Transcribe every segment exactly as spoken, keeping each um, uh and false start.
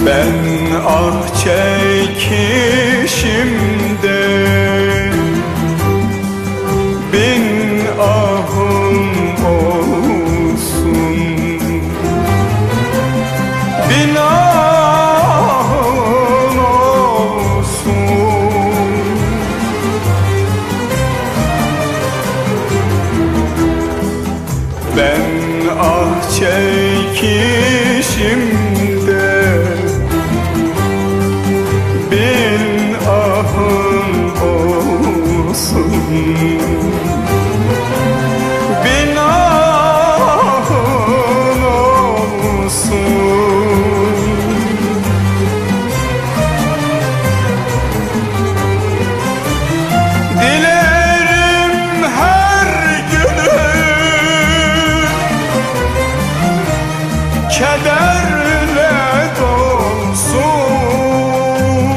Ben ah çekişimde bin ahım olsun, bin ahım olsun. Ben ah çekişimde bin ahım olsun, bin ahım olsun. Dilerim her günüm kederle dolsun.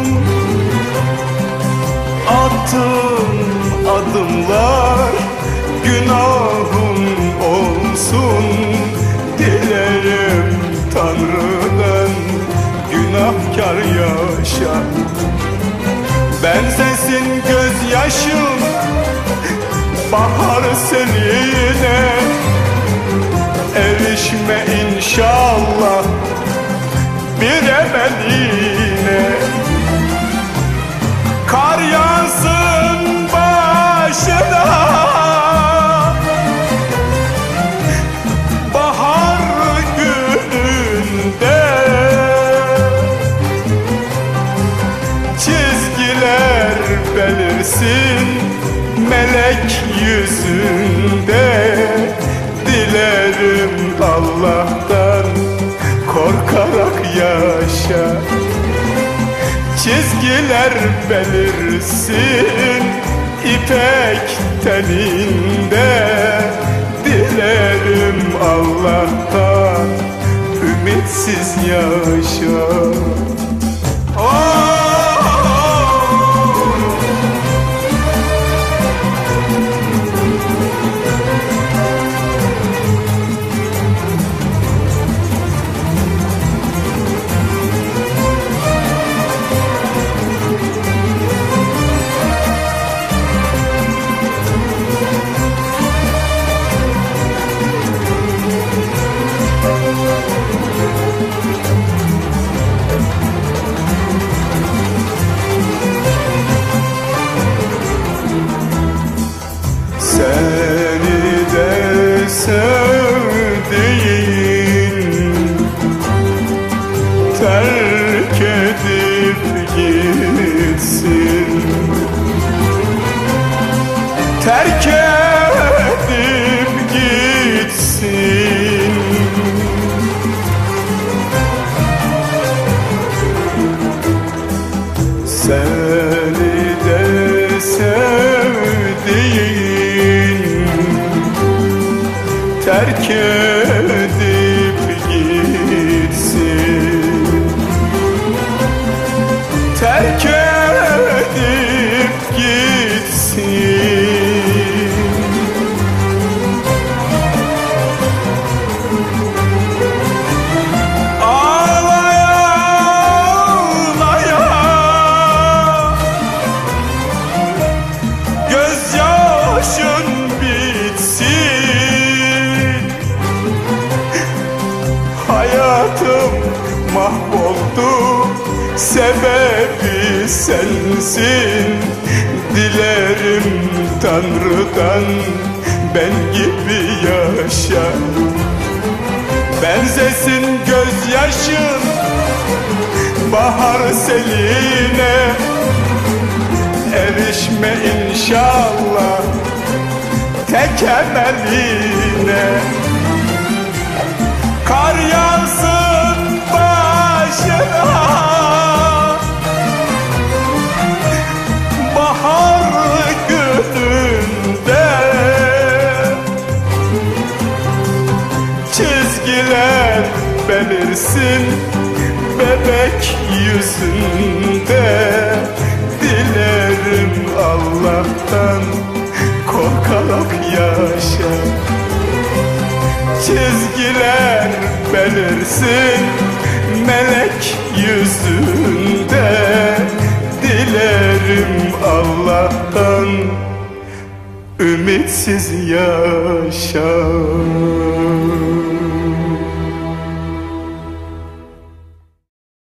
Attığım adımlar günahım olsun. Dilerim Tanrı'dan günahkar yaşa. Benzesin gözyaşım bahar seline. Erişme inşallah bir emeline. Kar yağsın başına bahar gününde. Çizgiler belirsin melek yüzünde. Dilerim Allah'tan korkarak yaşa. Çizgiler belirsin ipek teninde. Dilerim Allah'tan ümitsiz yaşa. Oh! Seni de sevdiğin terk edip gitsin, terk edip gitsin. Seni de sevdiğin terk edip gitsin, terk edip gitsin. Ağlaya ağlaya gözyaşın bitsin. Hayatım mahvoldu, sebebi sensin. Dilerim Tanrı'dan ben gibi yaşa. Benzesin gözyaşın bahar seline. Erişme inşallah tek emeline. Kar yağsın başına bahar gününde. Çizgiler belirsin bebek yüzünde. Dilerim Allah'tan korkarak yaşa. Çizgiler belirsin melek yüzünde. Dilerim Allah'tan ümitsiz yaşa.